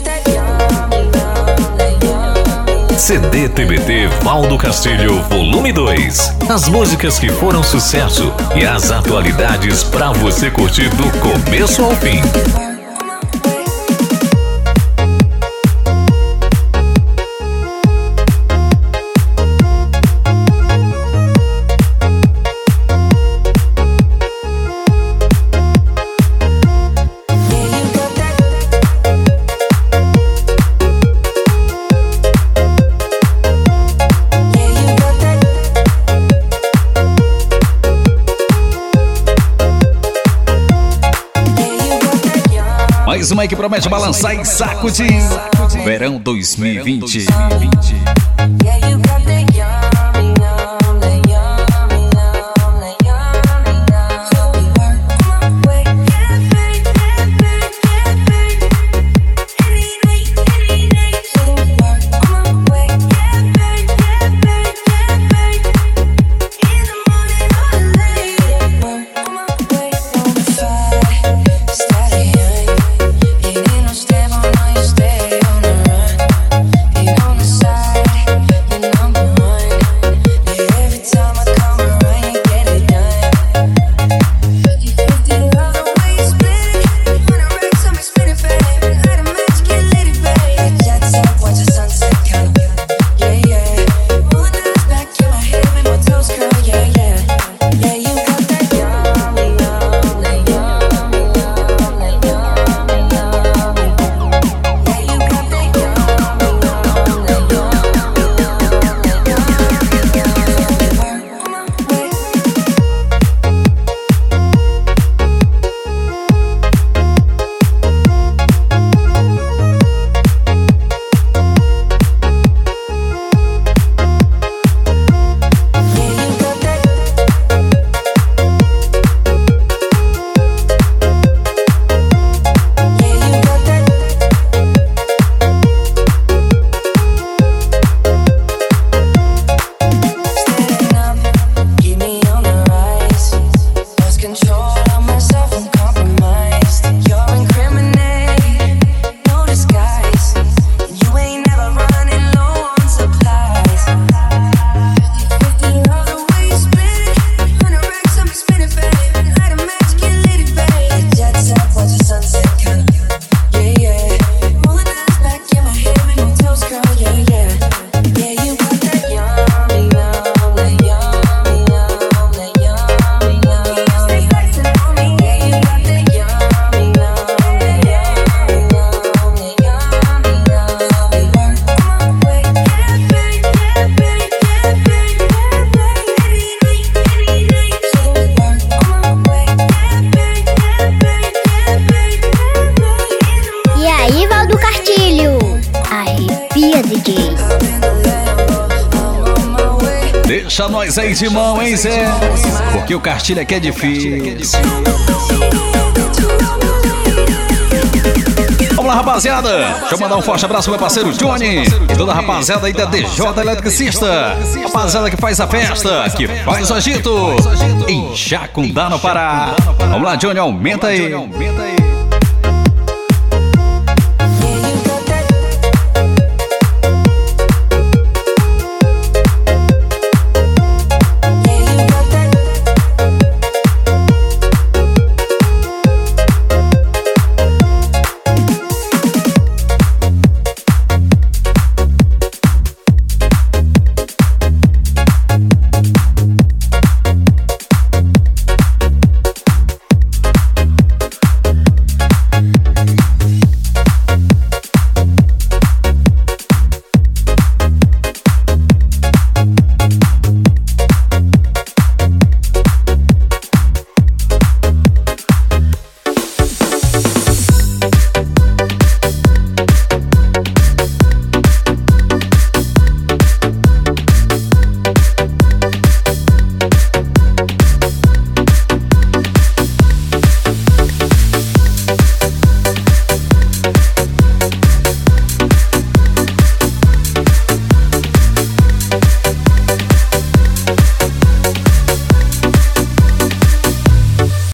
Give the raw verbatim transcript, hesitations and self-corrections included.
C D T B T Valdo Castilho Volume dois. As músicas que foram sucesso e as atualidades pra você curtir do começo ao fim. Mais uma aí que promete balançar e sacudir. Verão dois mil e vinte. Deixa nós aí de mão, hein, Zé? Porque o Cartilha aqui é difícil. Vamos lá, rapaziada. Deixa eu mandar um forte abraço pro meu parceiro Johnny e toda a rapaziada aí da D J Eletricista. Rapaziada que faz a festa, que faz o agito em Jacundá, no Pará. Vamos lá, Johnny, aumenta aí.